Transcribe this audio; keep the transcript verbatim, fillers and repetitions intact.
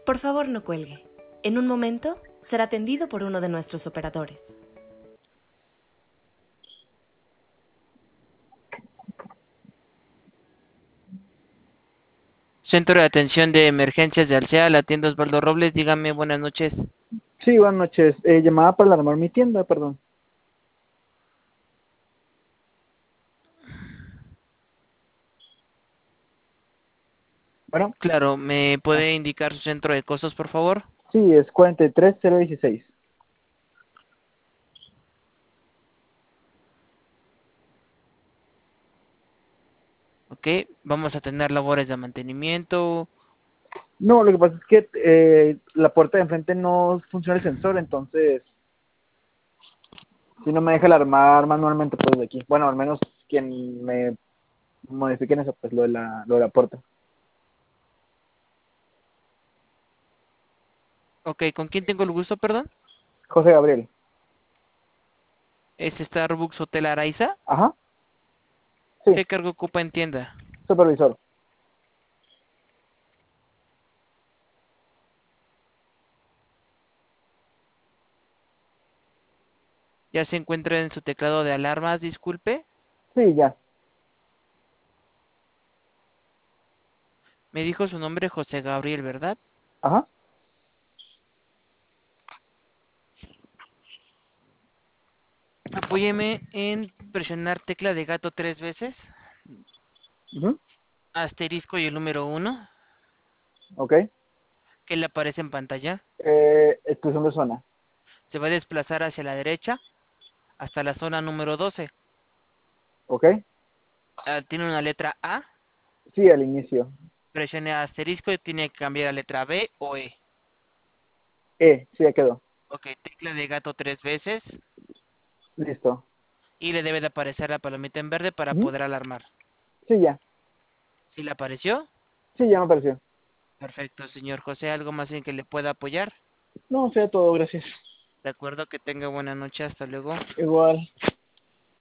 Por favor, no cuelgue. En un momento será atendido por uno de nuestros operadores. Centro de Atención de Emergencias de Alsea, la tienda Osvaldo Robles, dígame, buenas noches. Sí, buenas noches. Eh, llamaba para alarmar mi tienda, perdón. Bueno, Claro, ¿me ah, puede indicar su centro de costos, por favor? sí, es cuarenta y tres cero dieciséis. Ok, vamos a tener labores de mantenimiento. No, lo que pasa es que eh, la puerta de enfrente no funciona el sensor, entonces si no me deja alarmar manualmente pues de aquí. Bueno, al menos quien me modifique en eso, pues lo de la, lo de la puerta. Ok, ¿con quién tengo el gusto, perdón? José Gabriel. ¿Es Starbucks Hotel Araiza? Ajá, sí, ¿Qué cargo ocupa en tienda? supervisor. ¿Ya se encuentra en su teclado de alarmas, disculpe? Sí, ya. Me dijo su nombre José Gabriel, ¿verdad? Ajá. Apóyeme en presionar tecla de gato tres veces, Ujú. asterisco y el número uno, Ok. que le aparece en pantalla. Eh, exclusión de zona. Se va a desplazar hacia la derecha hasta la zona número doce. Ok. Ah, tiene una letra A, Sí, al inicio. presione asterisco y tiene que cambiar a letra B o E. E, sí, ya quedó. Ok, tecla de gato tres veces Listo. y le debe de aparecer la palomita en verde para Ujú. poder alarmar. Sí, ya. ¿Sí le apareció? Sí, ya me apareció. Perfecto, señor José. ¿Algo más en que le pueda apoyar? No, sea todo, gracias. De acuerdo, que tenga buena noche. Hasta luego. Igual.